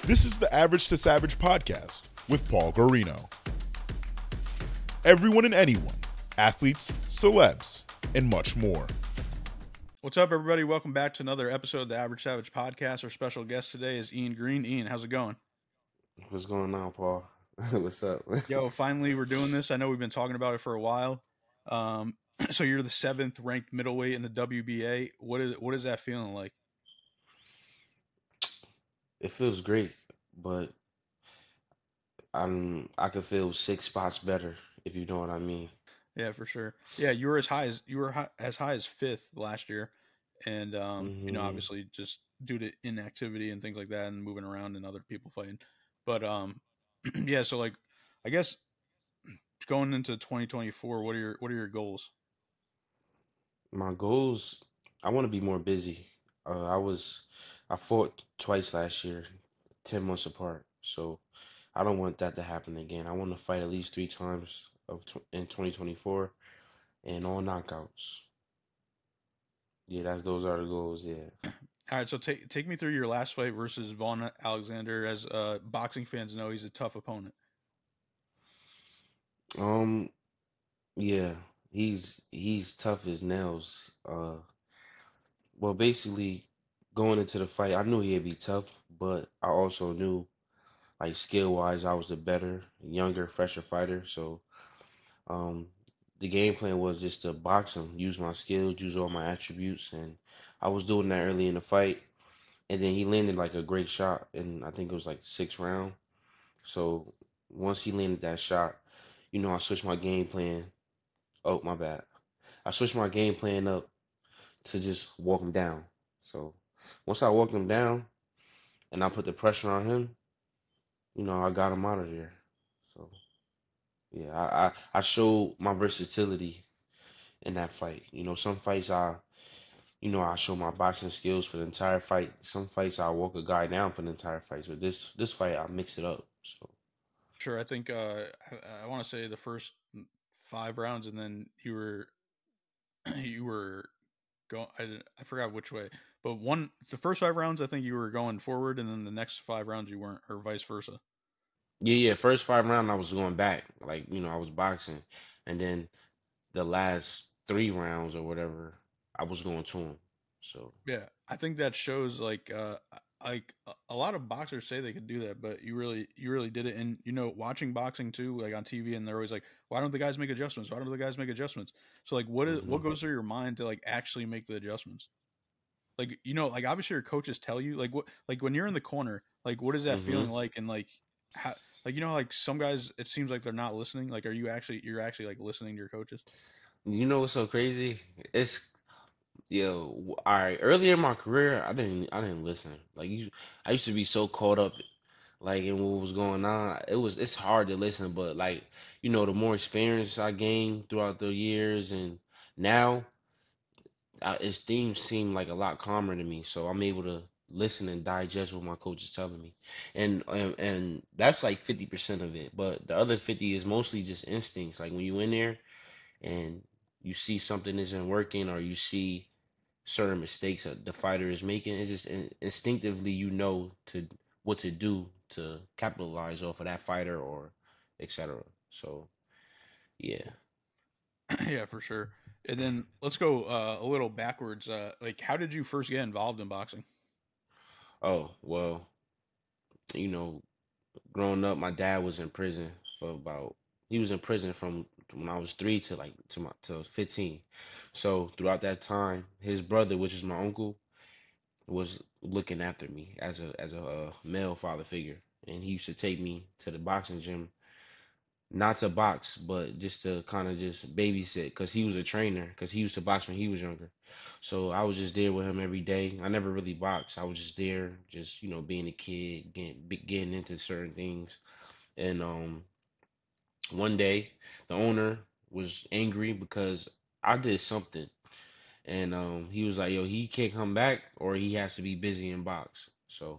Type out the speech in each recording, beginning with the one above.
This is the Average to Savage podcast with Paul Garino. Everyone and anyone, athletes, celebs, and much more. What's up, everybody? Welcome back to another episode of the Average Savage podcast. Our special guest today is Ian Green. Ian, how's it going? What's going on, Paul? What's up? Yo, finally, we're doing this. I know we've been talking about it for a while. So you're the 7th ranked middleweight in the WBA. What is that feeling like? It feels great, but I could feel 6 spots better if you know what I mean. Yeah, for sure. Yeah, you were as high as 5th last year, and hmm obviously just due to inactivity and things like that, and moving around and other people fighting. But yeah. So like, I guess going into 2024, what are your goals? My goals, I want to be more busy. I fought twice last year, 10 months apart. So I don't want that to happen again. I want to fight at least 3 times in 2024 and all knockouts. Yeah, those are the goals. Yeah. All right, so take me through your last fight versus Vaughn Alexander. As boxing fans know, he's a tough opponent. Um, yeah, he's tough as nails. Well, basically, going into the fight, I knew he'd be tough, but I also knew, like, skill wise, I was the better, younger, fresher fighter. So, um, the game plan was just to box him, use my skills, use all my attributes, and I was doing that early in the fight. And then he landed like a great shot, and I think it was like 6th round. So once he landed that shot, I switched my game plan. Oh, my bad. I switched my game plan up to just walk him down. So once I walked him down and I put the pressure on him, I got him out of there. So yeah, I showed my versatility in that fight. Some fights I show my boxing skills for the entire fight. Some fights I walk a guy down for the entire fight. But this fight I mix it up. So Sure, I think I want to say the first 5 rounds, and then you were you were going. I forgot which way, but the first 5 rounds, I think you were going forward, and then the next 5 rounds you weren't, or vice versa. yeah, first 5 round I was going back, like I was boxing, and then the last 3 rounds or whatever I was going to him. So. Yeah, I think that shows like a lot of boxers say they could do that, but you really did it. And watching boxing too, like on TV, and they're always like, "Why don't the guys make adjustments? Why don't the guys make adjustments?" So like, what hmm goes through your mind to like actually make the adjustments? Like like obviously your coaches tell you like when you're in the corner, like what is that hmm feeling like, and like how like like some guys it seems like they're not listening. Like, you're actually like listening to your coaches? What's so crazy? It's all right. Earlier in my career, I didn't listen. I used to be so caught up, like, in what was going on. It's hard to listen, but, like, the more experience I gained throughout the years, and now, its themes seem like a lot calmer to me. So I'm able to listen and digest what my coach is telling me, and that's like 50% of it. But the other 50 is mostly just instincts. Like when you in there and you see something isn't working, or you see certain mistakes that the fighter is making, it's just instinctively to what to do to capitalize off of that fighter, or etc. So yeah. Yeah, for sure. And then let's go a little backwards. Like, how did you first get involved in boxing? Oh well, you know, growing up, my dad was in prison for about he was in prison from when I was 3 to like to 15. So throughout that time, his brother, which is my uncle, was looking after me as a male father figure, and he used to take me to the boxing gym, not to box, but just to kind of just babysit, because he was a trainer, because he used to box when he was younger. So I was just there with him every day. I never really boxed. I was just there, just being a kid, getting into certain things. And one day, the owner was angry because I did something, and he was like, "Yo, he can't come back, or he has to be busy in box." So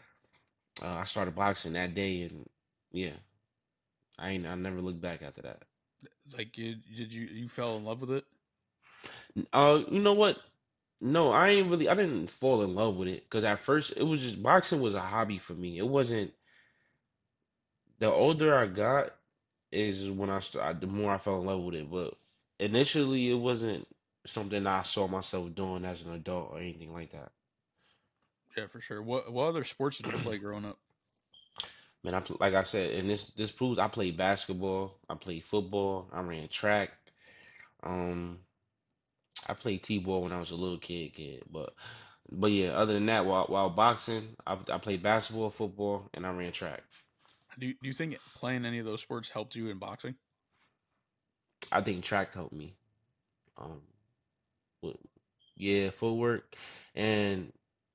I started boxing that day, and yeah, I never looked back after that. Like, you fell in love with it? You know what? No, I didn't fall in love with it because at first it was just boxing was a hobby for me. It wasn't, the older I got is when the more I fell in love with it. But initially, it wasn't something I saw myself doing as an adult or anything like that. Yeah, for sure. What other sports did you play growing up? Man, like I said, and this proves I played basketball, I played football, I ran track. Um, I played t-ball when I was a little kid. But yeah, other than that, while boxing, I played basketball, football, and I ran track. Do you think playing any of those sports helped you in boxing? I think track helped me. Um, with, yeah, footwork, and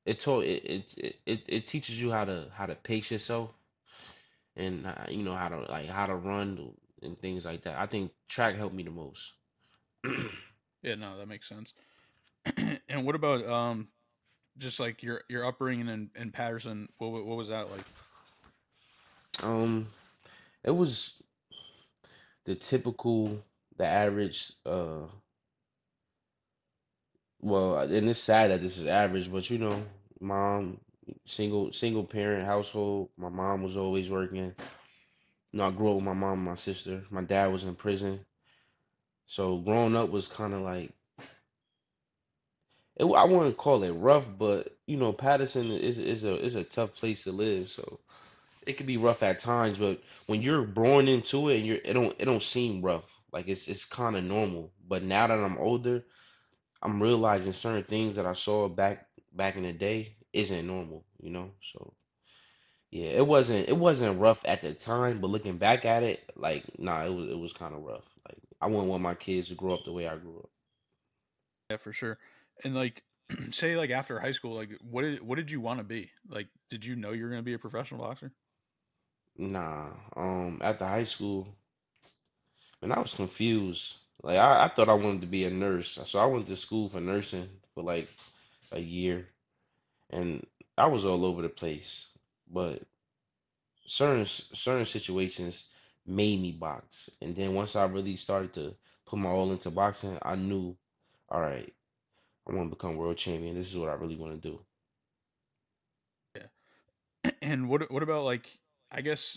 it teaches you how to pace yourself and you know how to run and things like that. I think track helped me the most. Yeah, no, that makes sense. And what about just like your upbringing in Patterson? What was that like? Um, it was the typical, the average. Well, and it's sad that this is average, but you know, mom, single parent household. My mom was always working. You know, I grew up with my mom and my sister. My dad was in prison, so growing up was kind of like I wouldn't call it rough, but you know, Patterson is a tough place to live, so it can be rough at times. But when you're born into it, and it don't seem rough. Like it's kind of normal. But now that I'm older, I'm realizing certain things that I saw back in the day isn't normal, you know? So yeah, it wasn't rough at the time, but looking back at it, like nah, it was kind of rough. Like I wouldn't want my kids to grow up the way I grew up. Yeah, for sure. And like, say like after high school, like what did you want to be? Like, did you know you were going to be a professional boxer? Nah, after high school, and I was confused. Like I thought I wanted to be a nurse, so I went to school for nursing for like a year, and I was all over the place. But certain situations made me box. And then once I really started to put my all into boxing, I knew, all right, I want to become world champion. This is what I really want to do. Yeah. And what about like I guess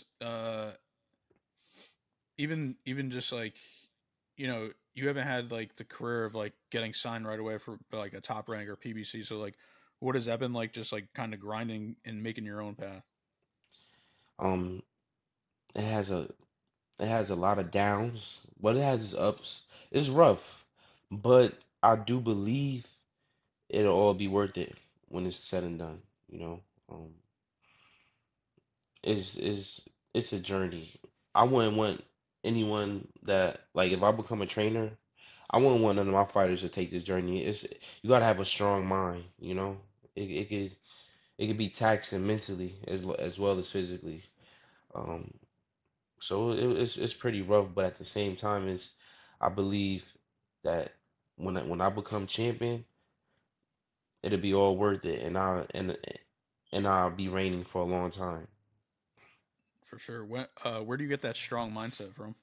even just like you haven't had like the career of like getting signed right away for like a top rank or PBC. So like, what has that been like? Just like kind of grinding and making your own path. Um, it has a lot of downs, but it has its ups. It's rough, but I do believe it'll all be worth it when it's said and done. You know, um, it's a journey. I wouldn't want anyone that like if I become a trainer, I wouldn't want none of my fighters to take this journey. It's you gotta have a strong mind, you know. It could be taxing mentally as well as physically. Um, so it's pretty rough, but at the same time, it's I believe that when I become champion, it'll be all worth it, and I'll be reigning for a long time. For sure. Where do you get that strong mindset from?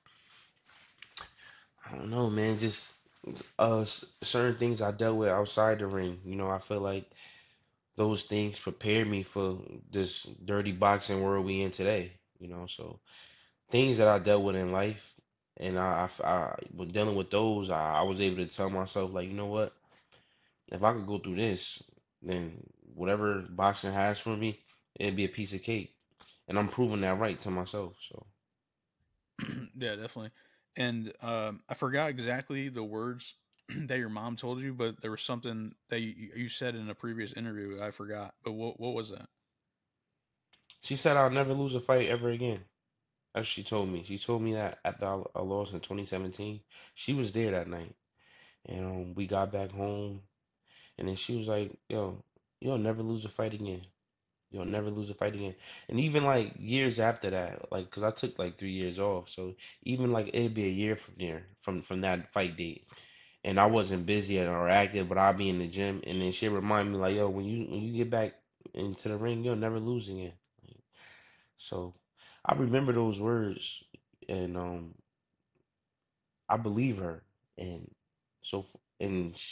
I don't know, man. Just certain things I dealt with outside the ring. You know, I feel like those things prepared me for this dirty boxing world we in today. You know, so things that I dealt with in life, and when dealing with those, I was able to tell myself like, you know what? If I could go through this, then whatever boxing has for me, it'd be a piece of cake. And I'm proving that right to myself. So Yeah, definitely. And I forgot exactly the words that your mom told you, but there was something that you said in a previous interview. I forgot, but what was that? she said I'll never lose a fight ever again. That's what she told me. She told me that after I lost in 2017. She was there that night. And we got back home. And then she was like, yo, you'll never lose a fight again. You'll never lose a fight again. And even like years after that, like, cause I took like 3 years off. So even like it'd be a year from there, from that fight date. And I wasn't busy or active, but I'd be in the gym. And then she remind me like, yo, when you get back into the ring, you'll never lose again. So I remember those words, and I believe her, and so and sh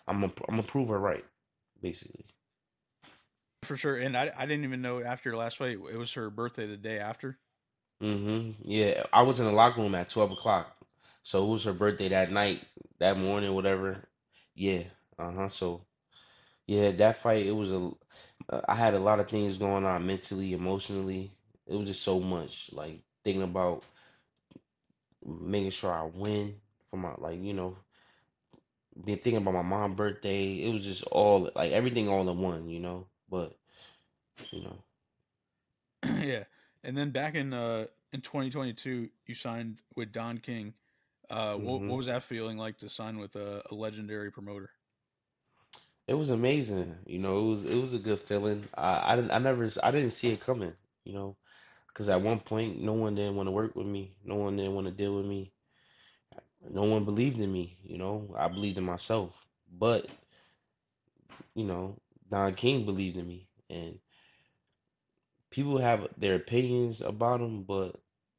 I'm gonna prove her right, basically. For sure. And I didn't even know after last fight it was her birthday the day after. Yeah, I was in the locker room at 12 o'clock, so it was her birthday that night, that morning, whatever. Yeah. So yeah, that fight, it was I had a lot of things going on mentally, emotionally. It was just so much, like thinking about making sure I win for my, like, been thinking about my mom's birthday. It was just all like everything all in one. But you know, Yeah. And then back in 2022, you signed with Don King. What hmm was that feeling like to sign with a legendary promoter? it was amazing. It was a good feeling. I didn't see it coming. You know, because at one point, no one didn't want to work with me. No one didn't want to deal with me. No one believed in me. I believed in myself. But you know, Don King believed in me, and people have their opinions about him, but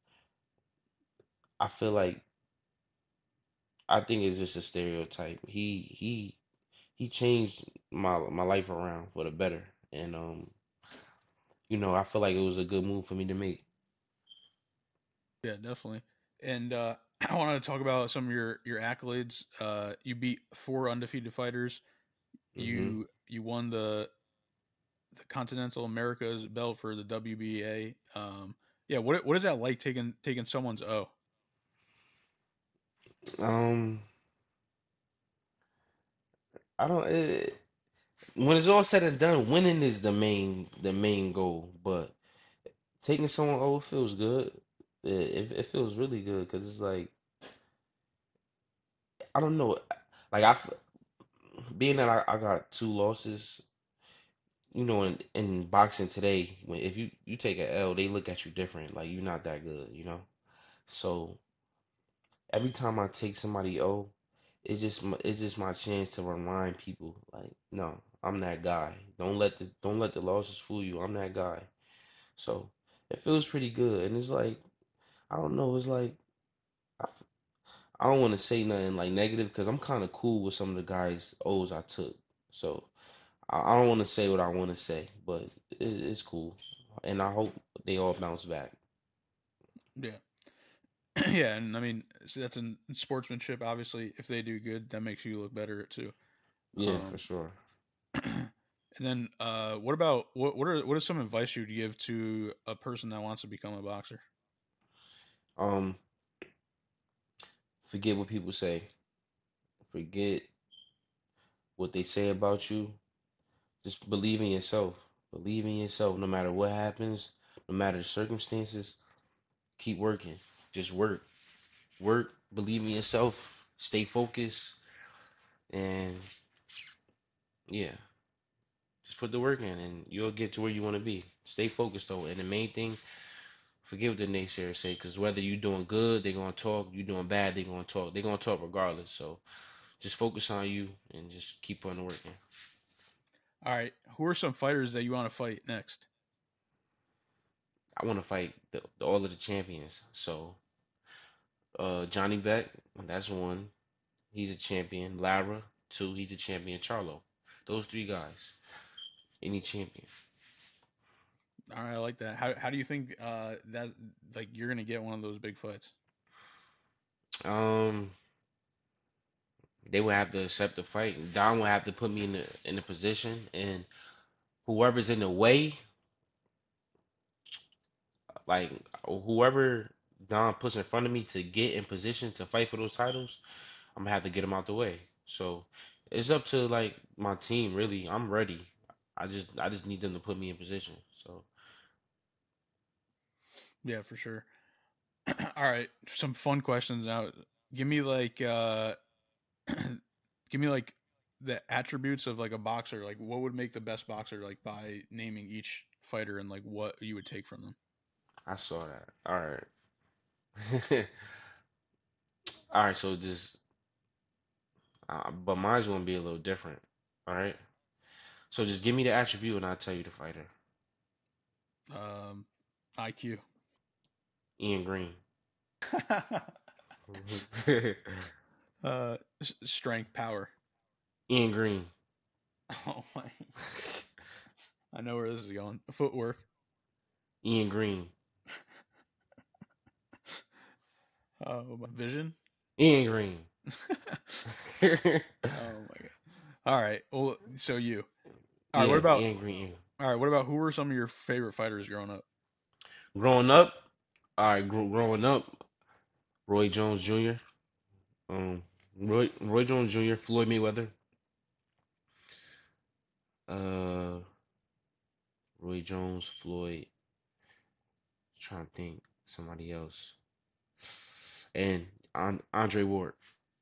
I feel like I think it's just a stereotype. He changed my life around for the better, and I feel like it was a good move for me to make. Yeah, definitely. And I want to talk about some of your accolades. You beat four undefeated fighters. hmm You won the Continental Americas belt for the WBA. Yeah, what is that like taking someone's O? Um, I don't. When it's all said and done, winning is the main goal. But taking someone over feels good. It feels really good because it's like I don't know. Like being that I got two losses. In boxing today, if you take a L, they look at you different. Like you're not that good. So every time I take somebody O, it's just my chance to remind people like, no, I'm that guy. Don't let the losses fool you. I'm that guy. So it feels pretty good, and it's like I don't know. It's like I, f- I don't want to say nothing like negative because I'm kind of cool with some of the guys O's I took. So I don't want to say what I want to say, but it's cool, and I hope they all bounce back. Yeah. Yeah, and I mean that's in sportsmanship. Obviously, if they do good, that makes you look better too. Yeah, for Um, sure. and then what is some advice you'd give to a person that wants to become a boxer? Um, Forget what people say. Forget what they say about you. Just believe in yourself. Believe in yourself no matter what happens, no matter the circumstances. Keep working. Just work. Work, believe in yourself, stay focused, and yeah, just put the work in and you'll get to where you want to be. Stay focused though. And the main thing, forget what the naysayers say, because whether you're doing good, they're going to talk. You're doing bad, they're going to talk. They're going to talk regardless. So just focus on you and just keep on working. All right, who are some fighters that you want to fight next? I want to fight all of the champions. So Johnny Beck, that's one. He's a champion. Lara, two. He's a champion. Charlo. Those three guys. Any champion. All right, I like that. How do you think that like you're gonna get one of those big fights? Um, they would have to accept the fight. Don would have to put me in the position, and whoever's in the way, like whoever Don puts in front of me to get in position to fight for those titles, I'm gonna have to get them out the way. So it's up to like my team. Really, I'm ready. I just need them to put me in position. So Yeah, for sure. All right, some fun questions now. Give me like give me like the attributes of like a boxer. Like what would make the best boxer? Like by naming each fighter and like what you would take from them. I saw that. All right, all right. So just, but mine's gonna be a little different. All right. So just give me the attribute, and I'll tell you the fighter. Um, IQ. Ian Green. Strength, power. Ian Green. Oh my! I know where this is going. Footwork. Ian Green. My vision. Ian Green. Oh my god! All right. Well, so you. All right. What Yeah, about? Ian Green. All right. What about who were some of your favorite fighters growing up? Growing up, all right, growing up, Roy Jones Jr. Roy Jones Jr., Floyd Mayweather, uh, Roy Jones, Floyd. Trying to think, somebody else, and Andre Ward,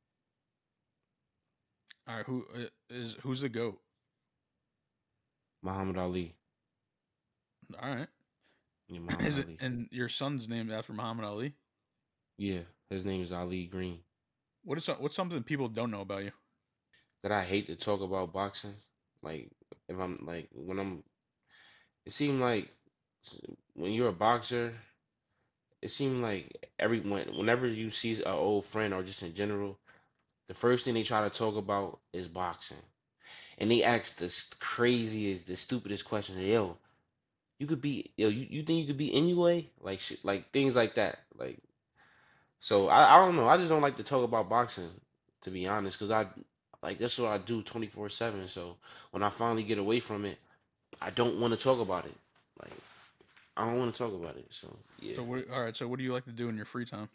All right. Who's the goat? Muhammad Ali. All right. Yeah, Muhammad Is it? Ali. And your son's named after Muhammad Ali? Yeah, his name is Ali Green. What's something people don't know about you? That I hate to talk about boxing. Like if I'm like when I'm, it seemed like when you're a boxer, it seemed like everyone, whenever you see an old friend or just in general, the first thing they try to talk about is boxing, and they ask the craziest, the stupidest questions. Yo, you think you could be anyway? Like shit, like things like that. Like so, I don't know. I just don't like to talk about boxing, to be honest, because I like that's what I do 24/7. So when I finally get away from it, I don't want to talk about it. Like I don't want to talk about it. So yeah. So what? All right. So what do you like to do in your free time?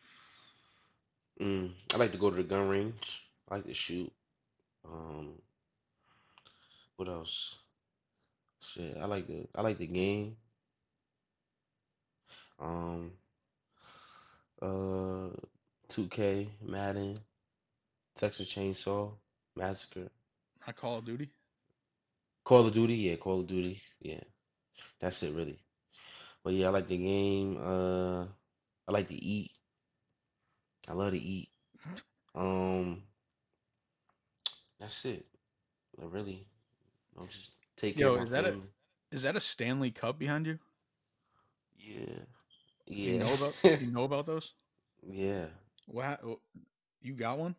I like to go to the gun range. I like to shoot. Um, what else? Shit, I like the game. Um, uh, 2K, Madden, Texas Chainsaw Massacre, Not Call of Duty. Call of Duty. Yeah, Call of Duty. Yeah, that's it really. But yeah, I like the game. I like to eat. I love to eat. Um, that's it. Really, I'll just take care of Yo, my family. is that a Stanley Cup behind you? Yeah, You yeah, know about you know about those? yeah. You got one?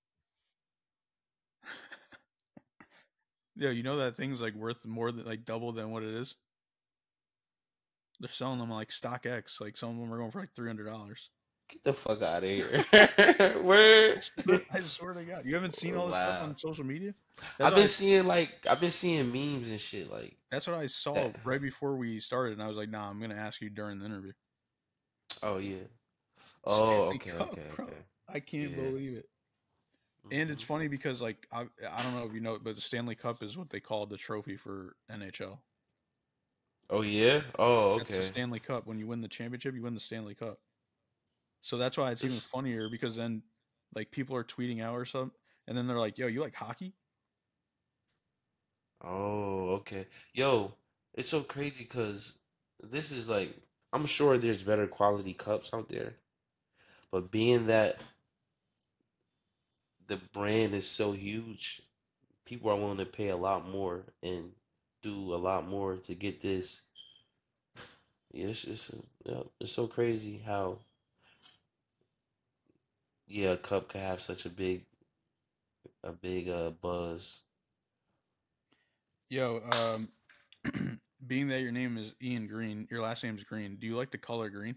Yeah, you know that thing's like worth more than like double than what it is. They're selling them on like StockX. Like some of them are going for like $300. Get the fuck out of here. Where? I swear to God, you haven't seen all this stuff Wow. on social media. That's I've what been I. seeing like I've been seeing memes and shit like That's what I saw that. right before we started, and I was like, "Nah, I'm gonna ask you during the interview." Oh yeah. Oh, Stanley okay, Cup, okay, bro. okay. I can't Yeah. believe it. And it's Hmm. funny because like I don't know if you know, but the Stanley Cup is what they call the trophy for NHL. Oh yeah. Oh, That's the okay. Stanley Cup. When you win the championship, you win the Stanley Cup. So that's why it's even It's funnier because then like people are tweeting out or something, and then they're like, "Yo, you like hockey?" oh, okay. Yo, it's so crazy because this is like I'm sure there's better quality cups out there, but being that the brand is so huge, people are willing to pay a lot more and do a lot more to get this. Yeah, it's so crazy how yeah a cup could have such a big buzz. Yo, being that your name is Ian Green, your last name's Green. Do you like the color green?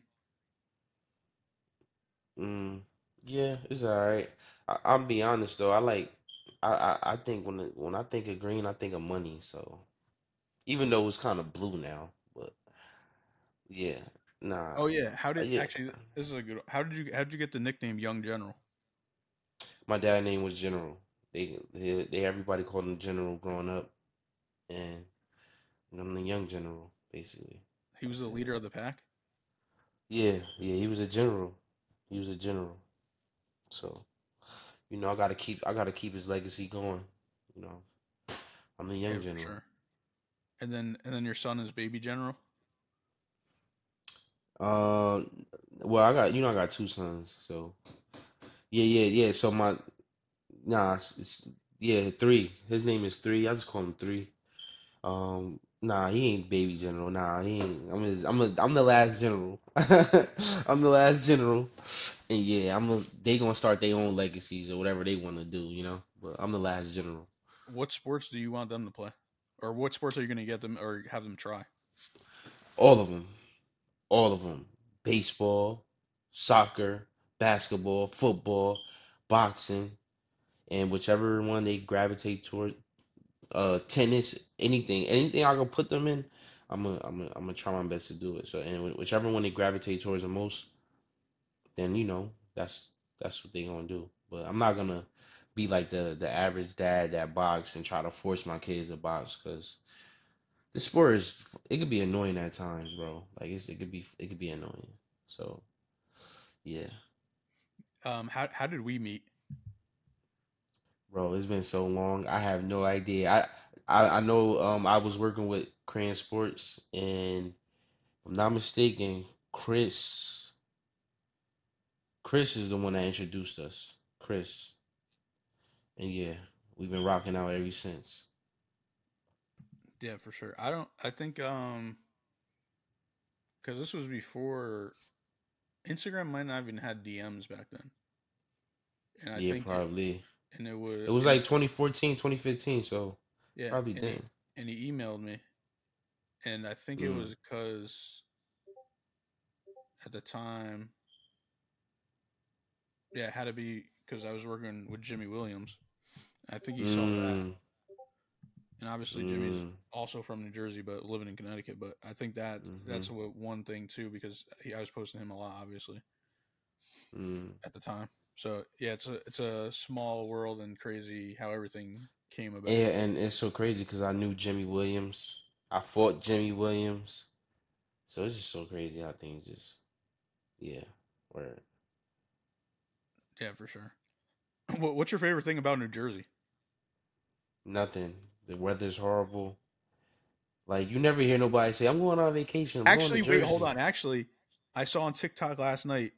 Mm, yeah, it's all right. I'll be honest though. I think when I think of green, I think of money. So even though it's kind of blue now, but yeah, nah, Oh yeah. How did yeah. actually? This is a good. How did you get the nickname Young General? My dad name was General. They everybody called him General growing up, and I'm the young General basically. He was That's the it. leader of the pack. Yeah, yeah. He was a general. He was a general. So I gotta keep his legacy going. You know, I'm the Yeah, young for general. sure. And then your son is Baby General. Uh, well, I got two sons, so yeah, yeah, yeah. So yeah, three. His name is Three. I just call him Three. Nah, he ain't baby general. Nah, he ain't. I'm the last general. I'm the last general, and yeah, they gonna start their own legacies or whatever they want to do, you know. But I'm the last general. what sports do you want them to play, or what sports are you going to get them or have them try? All of them, all of them. Baseball, soccer, basketball, football, boxing, and whichever one they gravitate toward. Tennis, anything I can put them in, I'm gonna try my best to do it. So, and whichever one they gravitate towards the most, then that's what they gonna do. But I'm not gonna be like the average dad that box and try to force my kids to box because the sport is it could be annoying at times, bro. Like it could be annoying. So yeah, How did we meet? bro, it's been so long. I have no idea. I know I was working with Crayon Sports and if I'm not mistaken, Chris is the one that introduced us. Chris. And yeah, we've been rocking out ever since. Yeah, for sure. I don't. I think because this was before Instagram might not even had DMs back then, and I Yeah, think it probably. and it It was was and like he 2014, 2015, so yeah probably then. and he emailed me, and I think it Mm, was because at the time, yeah, it had to be because I was working with Jimmy Williams. I think he saw that, mm, and obviously Jimmy's mm, also from New Jersey, but living in Connecticut. But I think that mm-hmm, that's what one thing too because I was posting him a lot, obviously mm. at the time. So yeah, it's a small world and crazy how everything came about. And it's so crazy because I knew Jimmy Williams. I fought Jimmy Williams. So it's just so crazy how things just, yeah, word. Yeah, for sure. What's your favorite thing about New Jersey? Nothing. The weather's horrible. Like, you never hear nobody say, I'm going on vacation, I'm going to Actually, wait, hold Jersey. on. Actually, I saw on TikTok last night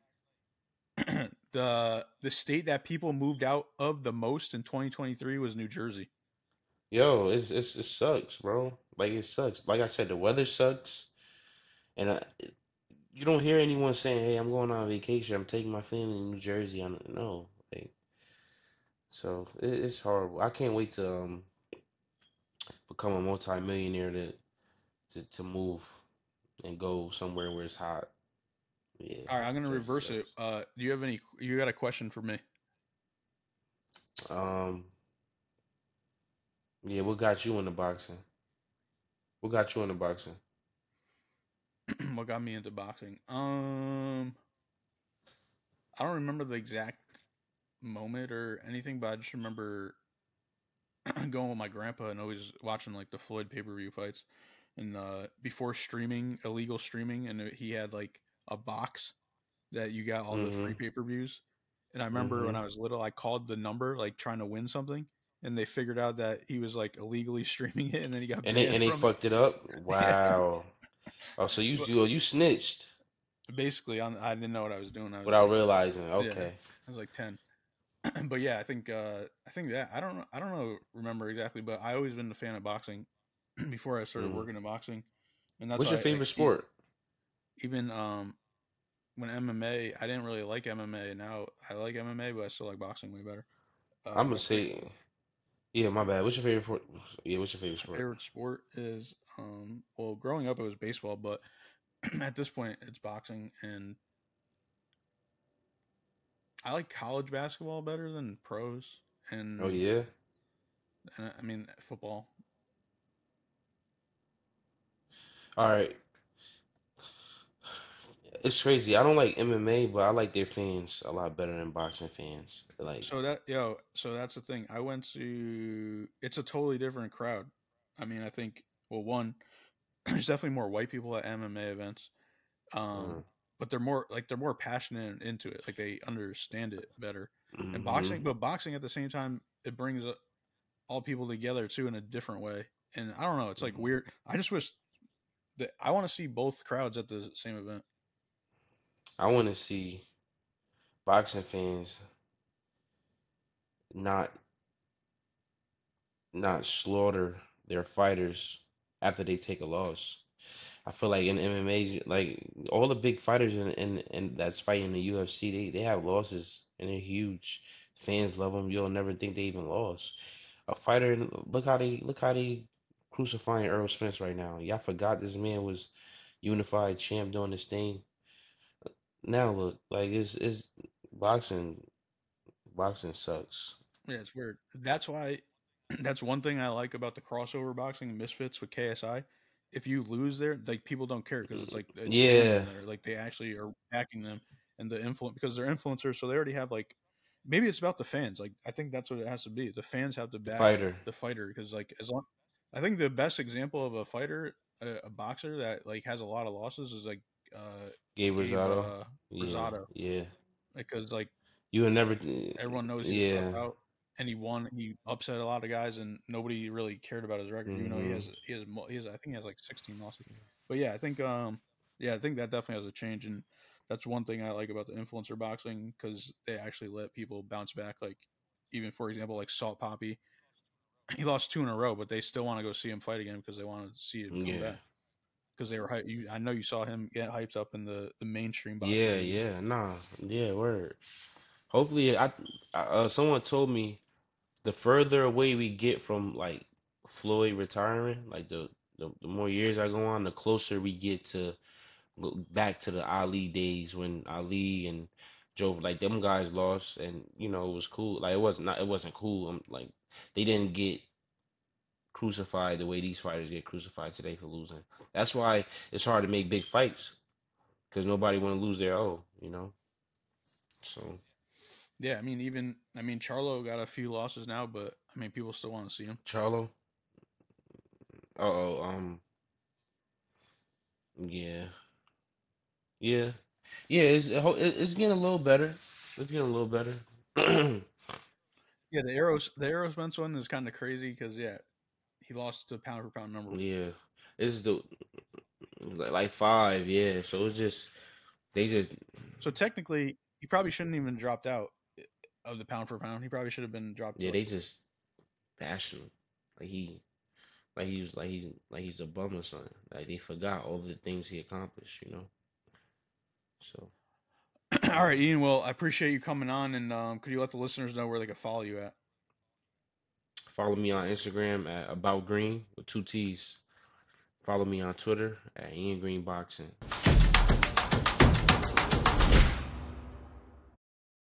the state that people moved out of the most in 2023 was New Jersey. Yo, it sucks, bro. Like it sucks. Like I said, the weather sucks, and you don't hear anyone saying, "Hey, I'm going on vacation. I'm taking my family to New Jersey." I don't know. Like, so it's horrible. I can't wait to become a multi-millionaire to move and go somewhere where it's hot. Yeah, All right, I'm gonna Jersey reverse it. sucks. Do you have any? You got a question for me? Um, yeah, what got you into boxing? What got you into boxing? What got me into boxing? I don't remember the exact moment or anything, but I just remember going with my grandpa and always watching like the Floyd pay per view fights. And before streaming, illegal streaming, and he had like a box that you got all the Mm-hmm. free pay per views. And I remember Mm-hmm. when I was little, I called the number like trying to win something, and they figured out that he was like illegally streaming it, and then he got And banned they from it. fucked it up. Yeah, Wow. Oh, so but you snitched basically, I didn't know what I was doing. I was without like, realizing. yeah, Okay. I was like 10. But yeah, I think that I don't know remember exactly, but I always been a fan of boxing before I started Mm. working in boxing, and that's What's your why like favorite sport? even when MMA, I didn't really like MMA. Now I like MMA, but I still like boxing way better. I'm gonna My favorite say, yeah, my bad. What's your favorite sport? Yeah, what's your favorite my sport? favorite sport is well, growing up it was baseball, but at this point it's boxing, and I like college basketball better than pros, Oh and yeah. I mean football. All right. It's crazy. I don't like MMA, but I like their fans a lot better than boxing fans. Like, So that's the thing. I went to it's a totally different crowd. I mean, I think well, one, there's definitely more white people at MMA events. uh, Um, but they're more passionate and into it. Like they understand it better. And mm-hmm, boxing at the same time, it brings all people together too in a different way. And I don't know, it's like hmm. weird. I just wish that I want to see both crowds at the same event. I want to see boxing fans not not slaughter their fighters after they take a loss. I feel like in MMA, like all the big fighters in that's fighting in the UFC, they have losses and they're huge. Fans love them. You'll never think they even lost. a fighter. Look how they crucifying Earl Spence right now. Y'all forgot this man was unified champ doing this thing. Now look, like it's boxing. Boxing sucks. Yeah, it's weird. That's why that's one thing I like about the crossover boxing and Misfits with KSI. If you lose there, like people don't care because it's like it's Yeah, fandom there. Like they actually are backing them and the influence because they're influencers, so they already have like maybe it's about the fans. Like I think that's what it has to be. The fans have to the back fighter, the fighter because like as long I think the best example of a fighter, a boxer that like has a lot of losses is like uh Gabe Gabe Rosado. Yeah, Rosado yeah. because like You would never. everyone knows he's a tough Yeah. out, and he won. He upset a lot of guys, and nobody really cared about his record, even though Hmm. he has I think he has like 16 losses. But yeah, I think that definitely has a change, and that's one thing I like about the influencer boxing because they actually let people bounce back. Like even for example, like Salt Poppy, he lost two in a row, but they still want to go see him fight again because they want to see him come Yeah. back because they were I know you saw him get hyped up in the mainstream boxing Yeah. media. Yeah. Nah. Yeah. Word. Hopefully, someone told me the further away we get from like Floyd retiring, like the more years I go on, the closer we get to go back to the Ali days when Ali and Joe, like them guys lost, and it was cool. Like it wasn't cool. Like they didn't get crucified the way these fighters get crucified today for losing. That's why it's hard to make big fights because nobody want to lose their O. So Yeah, I mean Charlo got a few losses now, but I mean people still want to see him. Charlo, oh, yeah, yeah, yeah. It's getting a little better. It's getting a little better. Yeah, the Arrow Spence one is kind of crazy because yeah, he lost to pound for pound number one. Yeah, it's the like five. Yeah, so it's just they just So technically, he probably shouldn't even dropped out of the pound for pound. He probably should have been dropped to yeah like they just bash him like he was like he's a bum or something. Like they forgot all the things he accomplished. So All yeah. right, Ian. Well, I appreciate you coming on, and could you let the listeners know where they can follow you at? Follow me on Instagram at About Green with two T's. Follow me on Twitter at Ian Green Boxing.